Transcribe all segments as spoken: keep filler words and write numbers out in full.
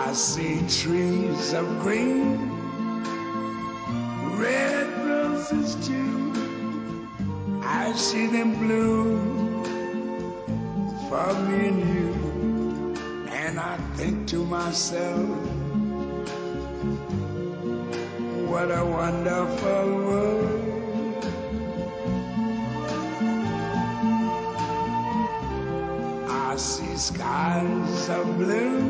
I see trees of green, red roses too. I see them bloom for me and you. And I think to myself, what a wonderful world. I see skies of blue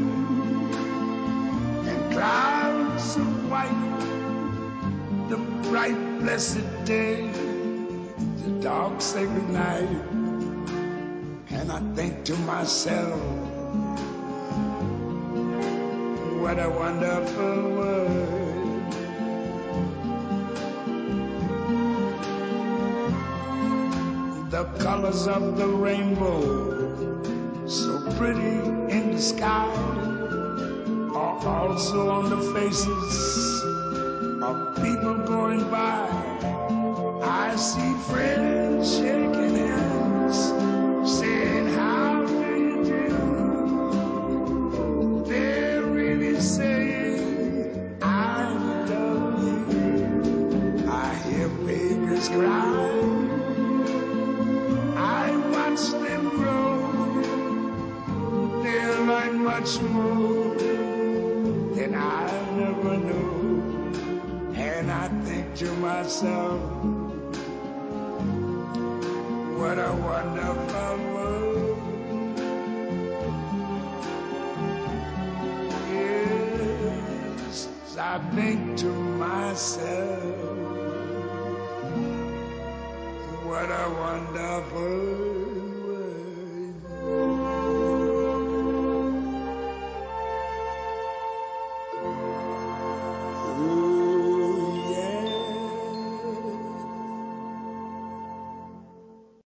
and clouds of white, the bright blessed day, the dark sacred night. And I think to myself, what a wonderful world. The colors of the rainbow, so pretty in the sky, are also on the faces of people going by. I see friends shaking hands, saying, how do you do? They're really saying, I love you. I hear babies cry, I watch them grow. They'll learn much more than I never knew. And I think to myself, what a wonderful world. Yes, I think to myself, what a wonderful